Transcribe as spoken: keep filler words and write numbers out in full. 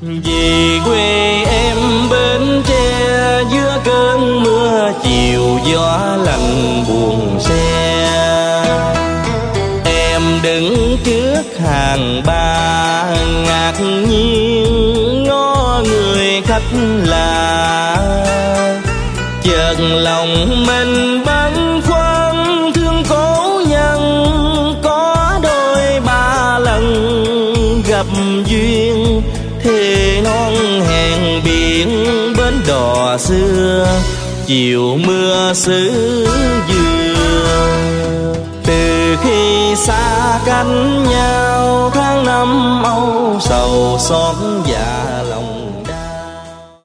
Về quê em Bến Tre, giữa cơn mưa chiều gió lạnh buồn xe. Em đứng trước hàng ba ngạc nhiên ngó người khách lạ. Chợt lòng mình băn khoăn thương cố nhân, có đôi ba lần gặp duyên. Thề non hẹn biển bến đò xưa, chiều mưa xứ dừa. Từ khi xa cách nhau tháng năm âu sầu xót dạ